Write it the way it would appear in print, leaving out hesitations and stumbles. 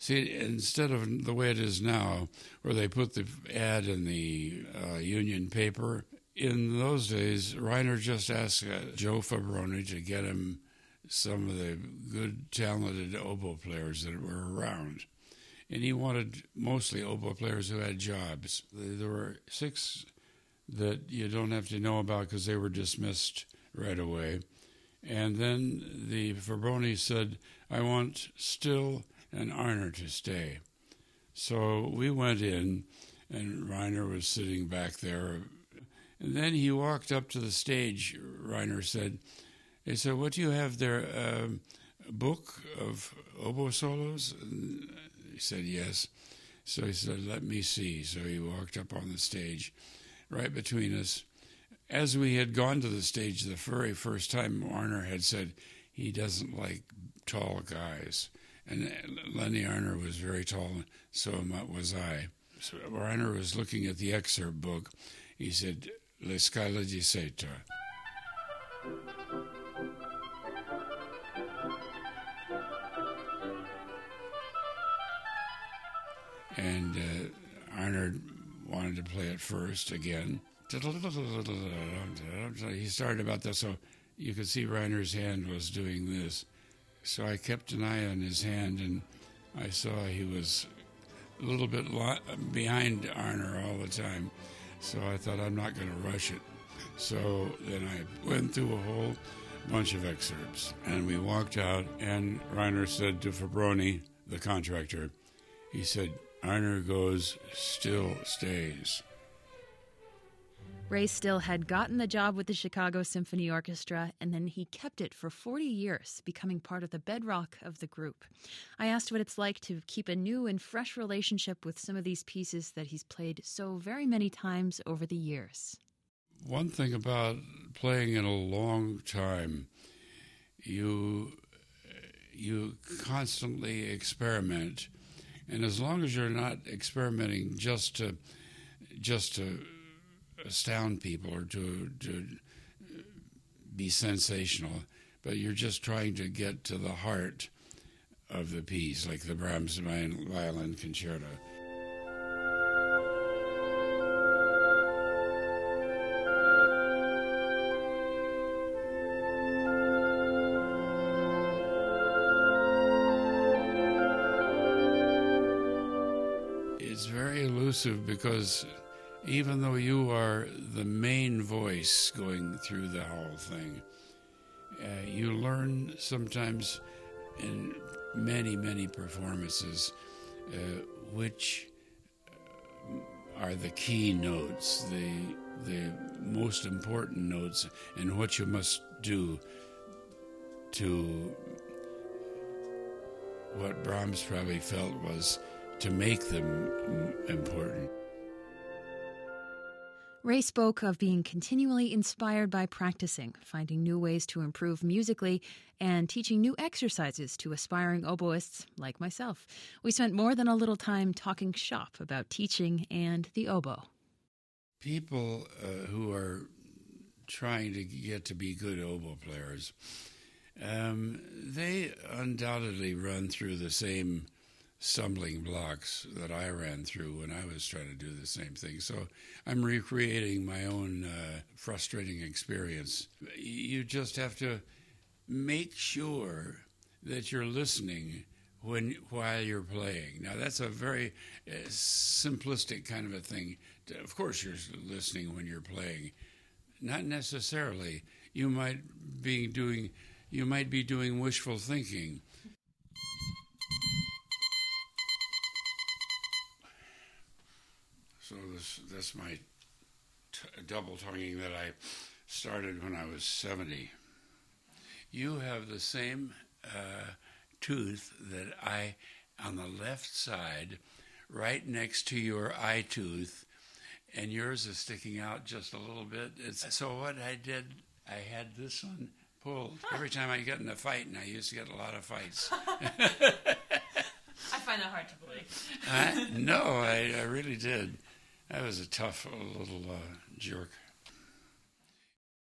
See, instead of the way it is now, where they put the ad in the union paper, in those days, Reiner just asked Joe Fabroni to get him some of the good, talented oboe players that were around. And he wanted mostly oboe players who had jobs. There were 6 that you don't have to know about because they were dismissed right away. And then the Fabroni said, I want Still and Arner to stay. So we went in, and Reiner was sitting back there. And then he walked up to the stage, Reiner said. He said, what do you have there, a book of oboe solos? And he said, yes. So he said, let me see. So he walked up on the stage right between us. As we had gone to the stage the very first time, Arner had said he doesn't like tall guys. And Lenny Arner was very tall, and so was I. So Arner was looking at the excerpt book. He said, Le Scala di Seta. And Arner wanted to play it first again. He started about this, so you could see Reiner's hand was doing this. So I kept an eye on his hand, and I saw he was a little bit behind Arner all the time. So I thought, I'm not going to rush it. So then I went through a whole bunch of excerpts, and we walked out, and Reiner said to Fabroni, the contractor, he said, Arner goes, Still stays. Ray Still had gotten the job with the Chicago Symphony Orchestra, and then he kept it for 40 years, becoming part of the bedrock of the group. I asked what it's like to keep a new and fresh relationship with some of these pieces that he's played so very many times over the years. One thing about playing in a long time, you constantly experiment, and as long as you're not experimenting just to astound people or to be sensational, but you're just trying to get to the heart of the piece, like the Brahms Violin Concerto. It's very elusive because even though you are the main voice going through the whole thing, you learn sometimes in many, many performances which are the key notes, the most important notes, and what you must do to what Brahms probably felt was to make them important. Ray spoke of being continually inspired by practicing, finding new ways to improve musically, and teaching new exercises to aspiring oboists like myself. We spent more than a little time talking shop about teaching and the oboe. People who are trying to get to be good oboe players, they undoubtedly run through the same stumbling blocks that I ran through when I was trying to do the same thing. So I'm recreating my own frustrating experience. You just have to make sure that you're listening while you're playing. Now, that's a very simplistic kind of a thing. Of course, you're listening when you're playing. Not necessarily. You might be doing wishful thinking. So that's my double tonguing that I started when I was 70. You have the same tooth that I, on the left side, right next to your eye tooth, and yours is sticking out just a little bit. So what I did, I had this one pulled. Every time I get in a fight, and I used to get a lot of fights. I find that hard to believe. No, I really did. I was a tough little jerk.